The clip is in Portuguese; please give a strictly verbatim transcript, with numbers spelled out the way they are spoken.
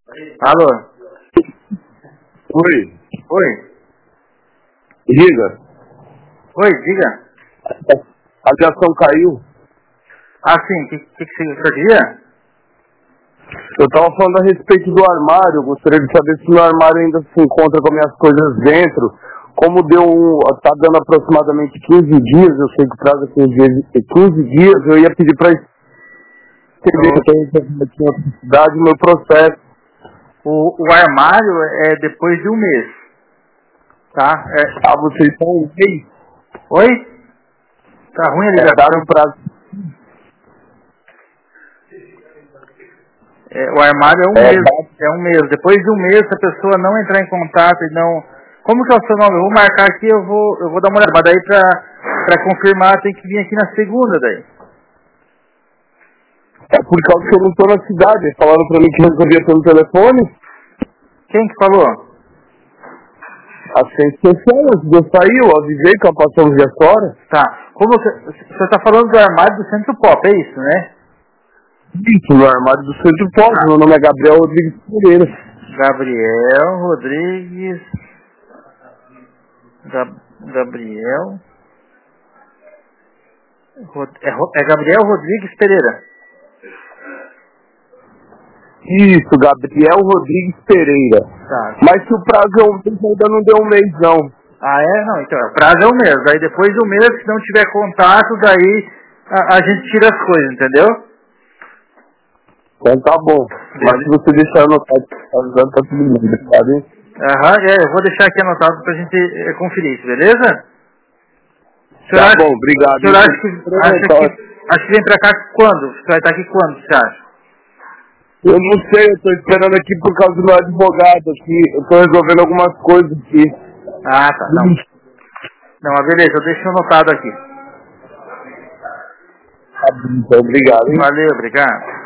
Alô? Oi. Oi? Diga. Oi, diga. A ligação caiu. Ah, sim. O que, que, que você queria? Eu estava falando a respeito do armário. Eu gostaria de saber se o meu armário ainda se encontra com minhas coisas dentro. Como deu um... Tá dando aproximadamente quinze dias, eu sei que o prazo é quinze dias, eu ia pedir para escrever que eu tenho outra cidade o meu processo. O, o armário é depois de um mês. Tá? É... Ah, vocês estão um mês? Oi? Tá ruim a É, ligação? dá no prazo. É, o armário é um É, mês. dá- É um mês. Depois de um mês, se a pessoa não entrar em contato e não... Como que é o seu nome? Eu vou marcar aqui, eu vou, eu vou dar uma olhada. Mas daí pra, pra confirmar tem que vir aqui na segunda daí. É por causa que eu não estou na cidade. Eles falaram para mim que resolvia pelo telefone. Quem que falou? Assistente social, antes de eu sair, eu avisei que eu passei um dia fora. Tá. Como você... Você tá falando do armário do Centro Pop, é isso, né? Isso, no armário do Centro Pop. Meu nome é Gabriel Rodrigues Pereira. Gabriel Rodrigues... Gab... Gabriel... Rod... É, Ro... é Gabriel Rodrigues Pereira. Isso, Gabriel Rodrigues Pereira. Tá. Mas se o prazo é um mês, ainda não deu um mês, não. Ah, é? Não, então, o prazo é um mês. Aí depois do mês, se não tiver contato, daí a, a gente tira as coisas, entendeu? Então tá bom. Mas se você deixar anotado, tá tá tudo bem, sabe? Aham, é, eu vou deixar aqui anotado pra gente é, conferir isso, beleza? O senhor Tá acha, bom, obrigado. o senhor acha que, acha que, acha que vem pra cá quando? Você vai estar aqui quando, você acha? Eu não sei, eu tô esperando aqui por causa do meu advogado aqui. Eu tô resolvendo algumas coisas aqui. Ah, tá, não. Não, mas beleza, eu deixo anotado aqui. Tá bom, então, obrigado, hein? Valeu, obrigado.